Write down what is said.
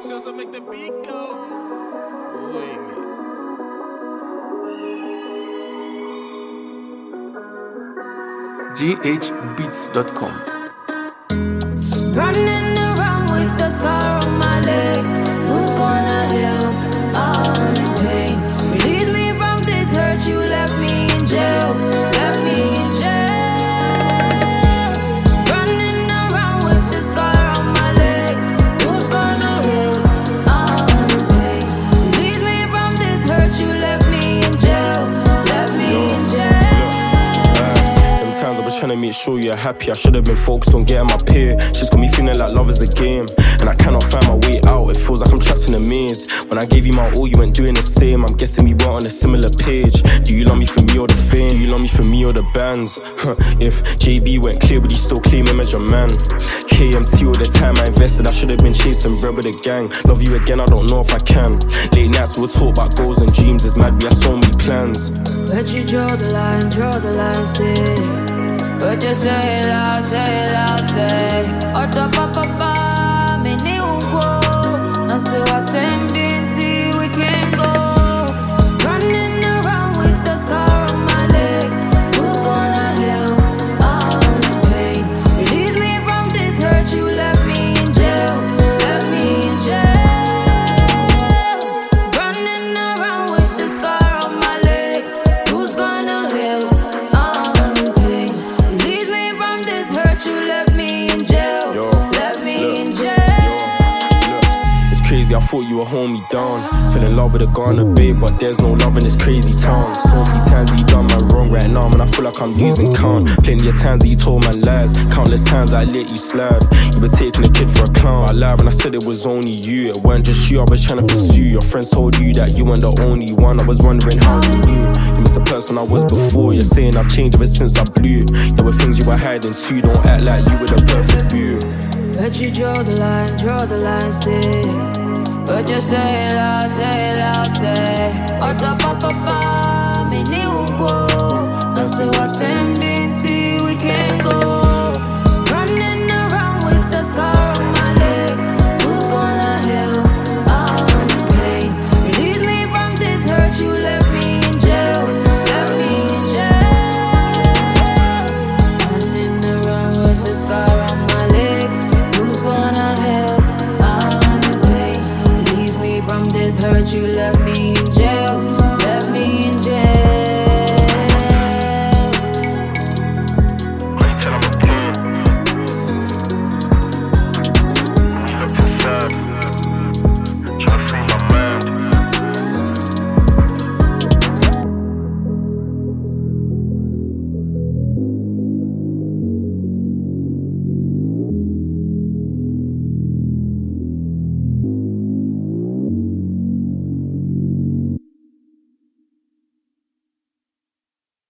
just make the beat go. Wing it. GHbeats.com. Running around with the scar on my leg. Who's gonna heal all the pain? Release me from this hurt. You left me in jail. Left me in jail. Running around with the scar on my leg. Who's gonna heal all the pain? Release me from this hurt. You left me in jail. Left me in jail. Them times I was trying to make sure you're happy. I should have been focused on getting my pay. She's got me feeling like love is a game, and I cannot find my way out. It feels like I'm trapped in a maze. When I gave you my all, you weren't doing the same. I'm guessing we weren't on a similar page. Do you love me for me or the fame? Do you love me for me or the bands? If JB went clear, would you still claim him as your man? KMT all the time I invested, I should have been chasing bread with the gang. Love you again, I don't know if I can. Late nights we'll talk about goals and dreams. It's mad, we have so many plans. But you draw the line, say. But you say it loud, say. Oda papa, me ni ungo. Now say what's in binti, we can't go. Running around with the scar on my leg. Who's gonna heal all the pain? Release me from this hurt. You left me in jail. Left me in jail. Running around with the scar on my leg. Who's gonna heal all the pain? Release me from this hurt. You left me in jail. Left me in jail. It's crazy, I thought you were holding me down. Fell in love with a Ghana babe, but there's no love in this crazy town. So many times that you done man wrong right now, man, I feel like I'm losing count. Plenty of times that you told man lies, countless times I let you slide. You were taking a kid for a clown. I lied when I said it was only you. It weren't just you, I was trying to pursue. Your friends told you that you weren't the only one. I was wondering how you knew. You miss the person I was before. You're saying I've changed ever since I blew. There were things you were hiding too. Don't act like you were the perfect boo. But you draw the line, say. But you say it loud, say. Oda papa, me ni ungo. Now say what's in binti, we can't go.